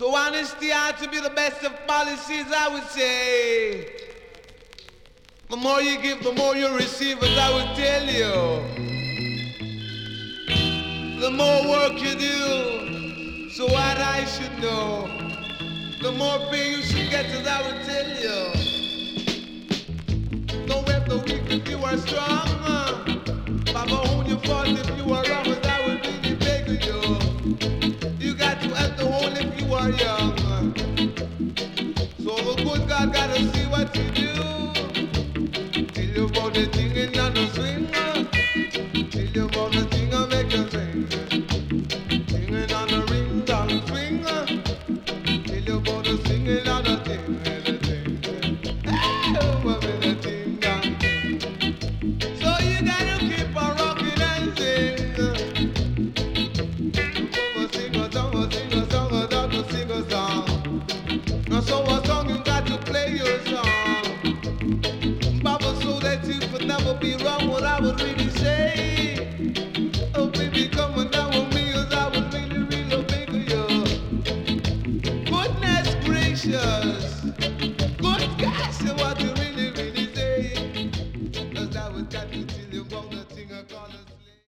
So honesty ought to be the best of policies, I would say. The more you give, the more you receive, as I would tell you. The more work you do, so what I should know. The more pay you should get, as I would tell you. Don't help the weak if you are strong. Papa, own your fault if you are wrong, as I would really beg you. You got to help the whole if you are young.